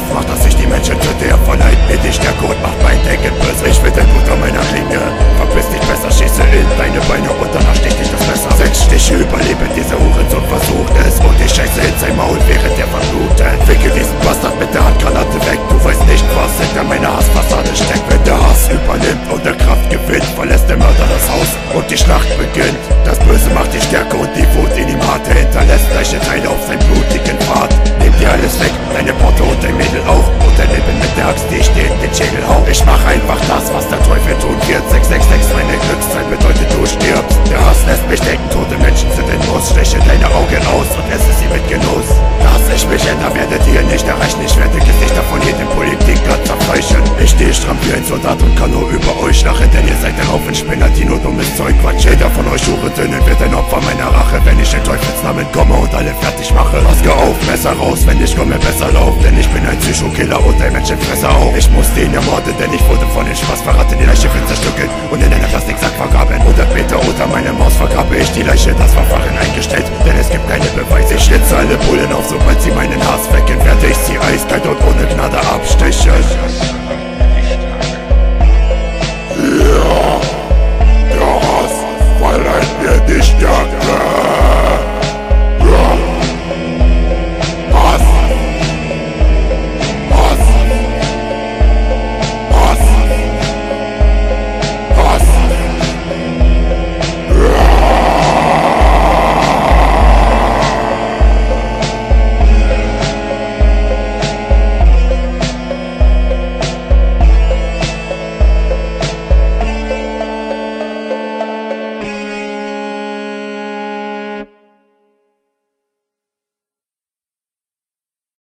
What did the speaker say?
macht, dass ich die Menschen töte. Er verleiht mir die Stärke und macht mein Denken böse. Ich will dein Blut an meiner Klinge, verpiss dich besser, schieße in deine Beine und danach sticht dich das Messer. 6 Stiche überleben, dieser Hurensohn versucht es und ich scheiße in sein Maul, während er verblutet. Wickel diesen Bastard mit der Handgranate weg, du weißt nicht, was hinter meiner Hassfassade steckt. Wenn der Hass übernimmt und der Kraft gewinnt, verlässt der Mörder das Haus und die Schlacht beginnt. Das Böse macht die Stärke und die Wut in ihm hart. Er hinterlässt gleiche Teile auf seinem blutigen Pfad. Nimm dir alles weg, deine Porte und dein Mädel auch, und dein Leben mit der Axt, die ich dir in den Schädel hau. Ich mach einfach das, was der Teufel tun wird. 666, meine Glückszeit bedeutet, du stirbst. Der Hass lässt mich denken, tote Menschen sind ein Muss. Steche deine Augen aus und esse sie mit Genuss. Dass ich mich ändern, werdet ihr nicht erreichen. Ich werde Gesichter von jedem Politiker zerfleischen. Ich stehe stramm wie ein Soldat und kann nur über euch lachen, denn ihr seid ein Haufen Spinner, die nur dummes Zeug quatschen. Jeder von euch Hurensöhnen wird ein Opfer meiner Rache, wenn ich in Teufelsnamen komme und alle fertig mache. Maske auf, Messer raus, wenn ich komme, besser lauf, denn ich bin ein Psychokiller und ein Menschenfresser auch. Ich muss den ermorden, denn ich wurde von den Spaß verraten, die Leiche wird zerstückelt und in einer Plastiksack vergraben. 100 Meter unter meinem Haus vergrabe ich die Leiche, das Verfahren eingestellt, denn es gibt keine Beweise. Ich schlitze alle Bullen auf, sobald sie meinen Hass weg